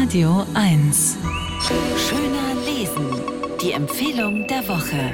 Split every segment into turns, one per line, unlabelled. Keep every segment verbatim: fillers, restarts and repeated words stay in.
Radio eins.
Schöner lesen. Die Empfehlung der Woche.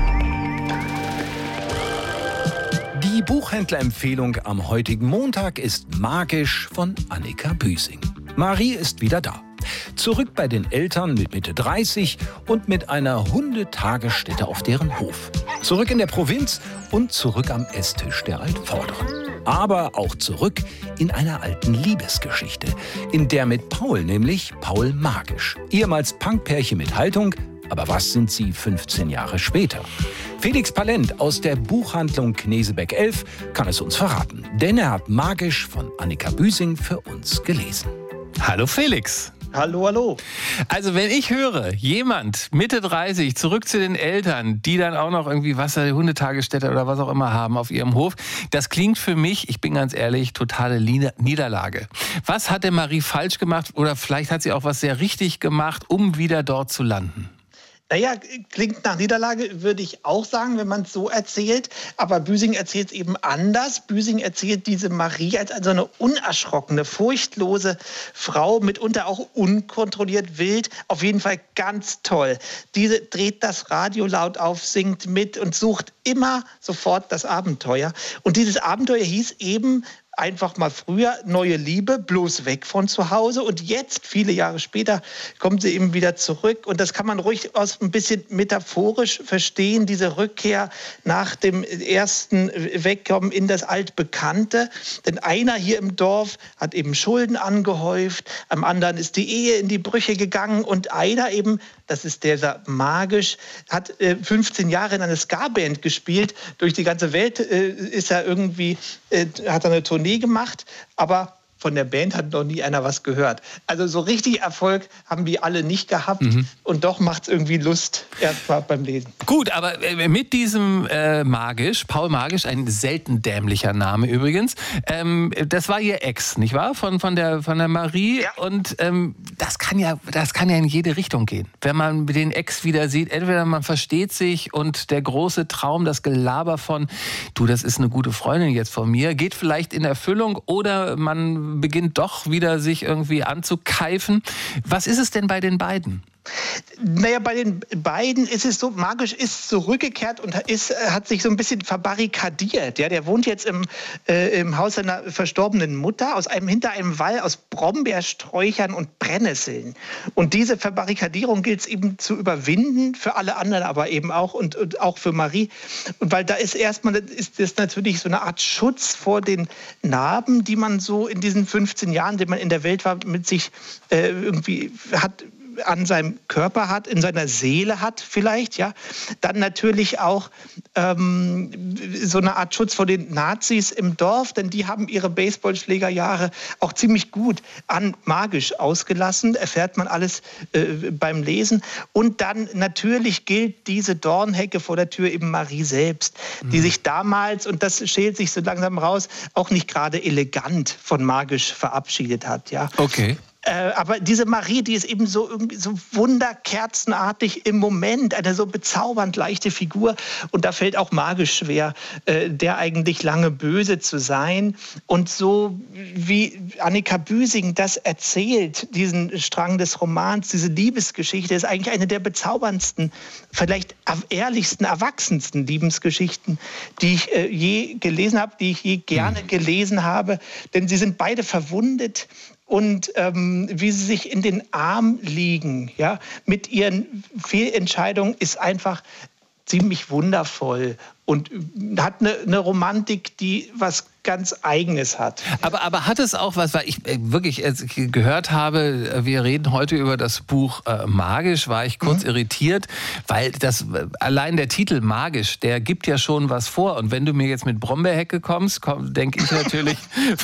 Die Buchhändlerempfehlung am heutigen Montag ist Magisch von Annika Büsing. Marie ist wieder da. Zurück bei den Eltern mit Mitte dreißig und mit einer Hundetagesstätte auf deren Hof. Zurück in der Provinz und zurück am Esstisch der Altvorderen. Aber auch zurück in einer alten Liebesgeschichte. In der mit Paul, nämlich Paul Magisch. Ehemals Punkpärchen mit Haltung, aber was sind sie fünfzehn Jahre später? Felix Palent aus der Buchhandlung Knesebeck elf kann es uns verraten. Denn er hat Magisch von Annika Büsing für uns gelesen.
Hallo Felix.
Hallo, hallo.
Also wenn ich höre, jemand Mitte dreißig, zurück zu den Eltern, die dann auch noch irgendwie Wasser, Hundetagesstätte oder was auch immer haben auf ihrem Hof, das klingt für mich, ich bin ganz ehrlich, totale Niederlage. Was hat denn Marie falsch gemacht oder vielleicht hat sie auch was sehr richtig gemacht, um wieder dort zu landen?
Naja, klingt nach Niederlage, würde ich auch sagen, wenn man es so erzählt. Aber Büsing erzählt es eben anders. Büsing erzählt diese Marie als also eine unerschrockene, furchtlose Frau, mitunter auch unkontrolliert wild. Auf jeden Fall ganz toll. Diese dreht das Radio laut auf, singt mit und sucht immer sofort das Abenteuer. Und dieses Abenteuer hieß eben einfach mal früher neue Liebe, bloß weg von zu Hause. Und jetzt, viele Jahre später, kommt sie eben wieder zurück. Und das kann man ruhig aus ein bisschen metaphorisch verstehen, diese Rückkehr nach dem ersten Wegkommen in das Altbekannte. Denn einer hier im Dorf hat eben Schulden angehäuft, am anderen ist die Ehe in die Brüche gegangen und einer eben, das ist der Magisch, hat fünfzehn Jahre in einer Ska-Band gespielt. Durch die ganze Welt ist er irgendwie, hat er eine Tournee gemacht, aber von der Band hat noch nie einer was gehört. Also so richtig Erfolg haben die alle nicht gehabt. Mhm. Und doch macht es irgendwie Lust, erst mal beim Lesen.
Gut, aber mit diesem äh, Magisch, Paul Magisch, ein selten dämlicher Name übrigens, ähm, das war ihr Ex, nicht wahr? Von, von, der, von der Marie. Ja. Und ähm, das, kann ja, das kann ja in jede Richtung gehen. Wenn man den Ex wieder sieht, entweder man versteht sich und der große Traum, das Gelaber von, du, das ist eine gute Freundin jetzt von mir, geht vielleicht in Erfüllung oder man beginnt doch wieder sich irgendwie anzukeifen. Was ist es denn bei den beiden?
Naja, bei den beiden ist es so, Magisch ist zurückgekehrt und ist, hat sich so ein bisschen verbarrikadiert. Ja, der wohnt jetzt im, äh, im Haus seiner verstorbenen Mutter aus einem, hinter einem Wall aus Brombeersträuchern und Brennnesseln. Und diese Verbarrikadierung gilt es eben zu überwinden, für alle anderen aber eben auch und, und auch für Marie. Und weil da ist erstmal, ist das natürlich so eine Art Schutz vor den Narben, die man so in diesen fünfzehn Jahren, die man in der Welt war, mit sich äh, irgendwie hat, an seinem Körper hat, in seiner Seele hat vielleicht, ja. Dann natürlich auch ähm, so eine Art Schutz vor den Nazis im Dorf, denn die haben ihre Baseballschlägerjahre auch ziemlich gut an Magisch ausgelassen, erfährt man alles äh, beim Lesen. Und dann natürlich gilt diese Dornhecke vor der Tür eben Marie selbst, mhm. die sich damals, und das schält sich so langsam raus, auch nicht gerade elegant von Magisch verabschiedet hat, ja.
Okay.
Äh, aber diese Marie, die ist eben so irgendwie so wunderkerzenartig im Moment, eine so bezaubernd leichte Figur. Und da fällt auch Magisch schwer, äh, der eigentlich lange böse zu sein. Und so wie Annika Büsing das erzählt, diesen Strang des Romans, diese Liebesgeschichte, ist eigentlich eine der bezauberndsten, vielleicht ehrlichsten, erwachsensten Liebesgeschichten, die ich äh, je gelesen habe, die ich je gerne mhm. gelesen habe. Denn sie sind beide verwundet. Und ähm, wie sie sich in den Arm liegen, ja, mit ihren Fehlentscheidungen, ist einfach ziemlich wundervoll und hat eine, eine Romantik, die was ganz Eigenes hat.
Aber, aber hat es auch was, weil ich äh, wirklich äh, gehört habe, wir reden heute über das Buch äh, Magisch, war ich kurz mhm. irritiert, weil das äh, allein der Titel Magisch, der gibt ja schon was vor. Und wenn du mir jetzt mit Brombeerhecke kommst, komm, denke ich natürlich,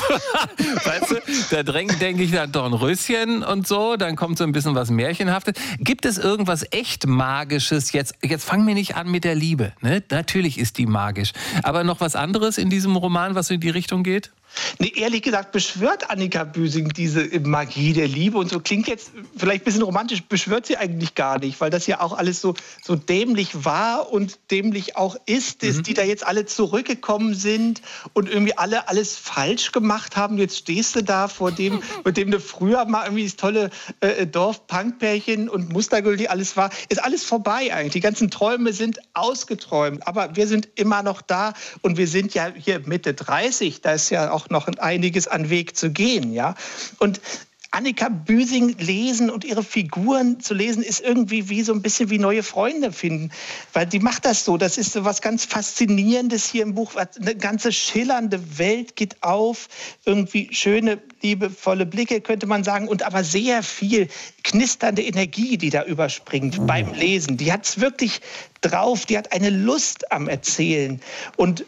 weißt du, da denke ich an Dornröschen und so, dann kommt so ein bisschen was Märchenhaftes. Gibt es irgendwas echt Magisches? Jetzt, jetzt fangen wir nicht an mit der Liebe. Ne? Natürlich ist die magisch. Aber noch was anderes in diesem Roman, was in die Richtung geht?
Nee, ehrlich gesagt beschwört Annika Büsing diese Magie der Liebe und so klingt jetzt vielleicht ein bisschen romantisch, beschwört sie eigentlich gar nicht, weil das ja auch alles so, so dämlich war und dämlich auch ist, ist mhm. die da jetzt alle zurückgekommen sind und irgendwie alle alles falsch gemacht haben. Jetzt stehst du da vor dem, mit dem du früher mal irgendwie das tolle äh, Dorf-Punk-Pärchen und mustergültig alles war. Ist alles vorbei eigentlich. Die ganzen Träume sind ausgeträumt, aber wir sind immer noch da und wir sind ja hier Mitte dreißig, da ist ja auch noch einiges an Weg zu gehen, ja. Und Annika Büsing lesen und ihre Figuren zu lesen, ist irgendwie wie so ein bisschen wie neue Freunde finden. Weil die macht das so. Das ist so was ganz Faszinierendes hier im Buch. Eine ganze schillernde Welt geht auf. Irgendwie schöne, liebevolle Blicke, könnte man sagen. Und aber sehr viel knisternde Energie, die da überspringt mhm. beim Lesen. Die hat es wirklich drauf. Die hat eine Lust am Erzählen. Und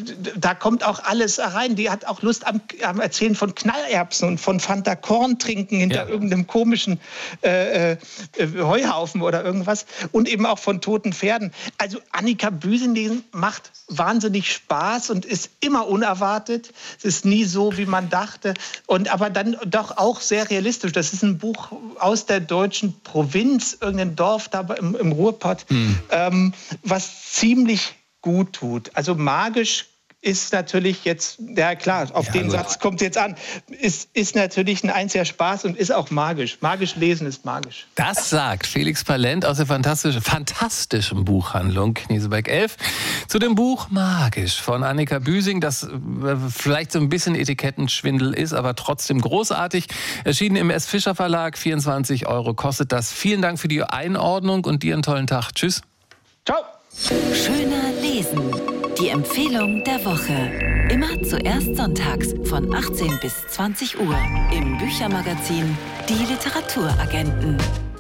da kommt auch alles rein. Die hat auch Lust am, am Erzählen von Knallerbsen und von Fanta Korn trinken hinter ja. irgendeinem komischen äh, äh, Heuhaufen oder irgendwas. Und eben auch von toten Pferden. Also Annika Büsing lesen macht wahnsinnig Spaß und ist immer unerwartet. Es ist nie so, wie man dachte. Und aber dann doch auch sehr realistisch. Das ist ein Buch aus der deutschen Provinz, irgendein Dorf da im, im Ruhrpott, mhm. ähm, was ziemlich gut tut. Also magisch ist natürlich jetzt, ja klar, auf ja, den also, Satz kommt es jetzt an, ist, ist natürlich ein einziger Spaß und ist auch magisch. Magisch lesen ist magisch.
Das sagt Felix Palent aus der fantastischen, fantastischen Buchhandlung Kneseberg elf zu dem Buch Magisch von Annika Büsing, das vielleicht so ein bisschen Etikettenschwindel ist, aber trotzdem großartig. Erschienen im S. Fischer Verlag, vierundzwanzig Euro kostet das. Vielen Dank für die Einordnung und dir einen tollen Tag. Tschüss.
Ciao.
Schöner Lesen. Die Empfehlung der Woche. Immer zuerst sonntags von achtzehn bis zwanzig Uhr im Büchermagazin Die Literaturagenten.